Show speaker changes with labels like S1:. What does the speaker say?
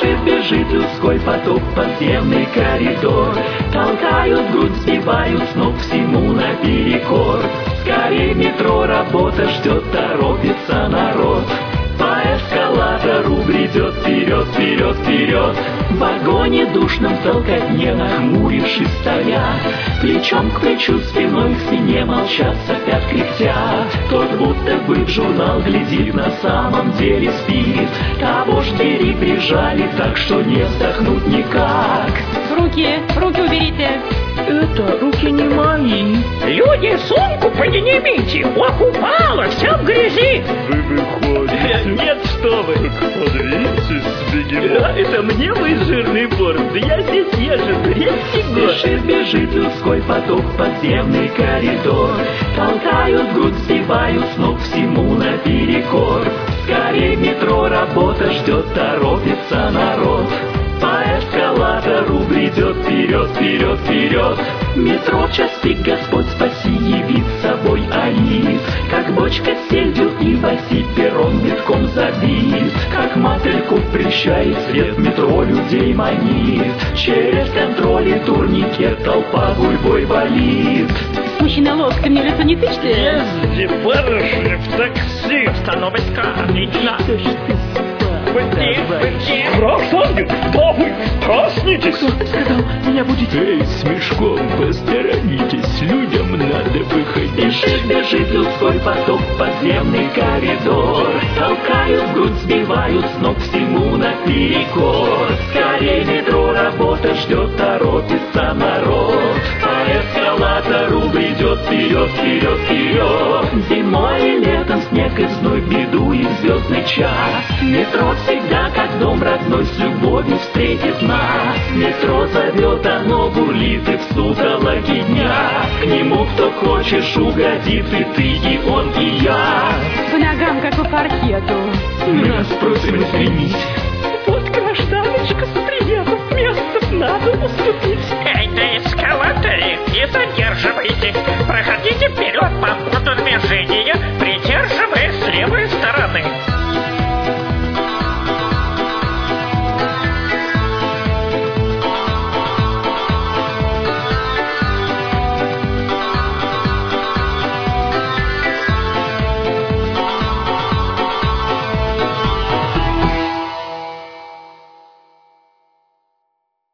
S1: бежит людской поток, подземный коридор. Толкают грудь, сбивают с ног, всему наперекор. Скорей метро, работа ждет, торопится народ. По эскалатору бредет вперед, вперед, вперед. В вагоне душном толкотне, нахмурившись стоят. Плечом к плечу, спиной к спине молчат, сопят, кряхтят. Тот будто бы в журнал глядит, на самом деле спит. Того ж двери прижали так, что не вздохнуть никак.
S2: Руки уберите.
S1: Это руки не мои.
S3: Люди, сумку поднимите, ох, упала, вся в грязи.
S4: Вы выходите?
S1: Нет, что вы.
S4: Подвиньтесь, бегемот.
S1: Это мне вы жирный борт, да я здесь езжу третий год. Бежит людской поток, подземный коридор. Толкают грудь, сбивают с ног, всему наперекор. Скорей метро, работа ждет, торопится народ. По эскалатору бредет вперед, вперед, вперед. Метро в час пик, Господь спаси, явит собой Аид. Как бочка с сельдью и в оси перрон битком забит. Как мотыльку прельщает свет, метро людей манит. Через контроль и турникет толпа гурьбой валит.
S2: Мужчина, лодка, мне лицо не тычьте.
S4: Езди, барышня, в такси.
S3: Остановочка, отлично.
S4: Красавец, да вы проснитесь.
S1: Кто сказал, меня будет? Эй, с мешком посторонитесь, людям надо выходить. Бежит людской поток, подземный коридор. Толкают грудь, сбивают с ног, всему наперекор. Скорей метро, работа ждет, торопится народ. По эскалатору бредет вперед, вперед, вперед. Зимой и летом снег и зной, беду и звездный час. Метро всегда как дом родной, с любовью встретит нас. Метро зовет, оно бурлит и в сутолоке дня. К нему кто хочешь угодит, и ты, и он, и я.
S2: По ногам, как по паркету.
S1: Мы вас просим извинить.
S3: Вот гражданочка с приездом, место надо уступить. Эй, на эскалаторе не задержим.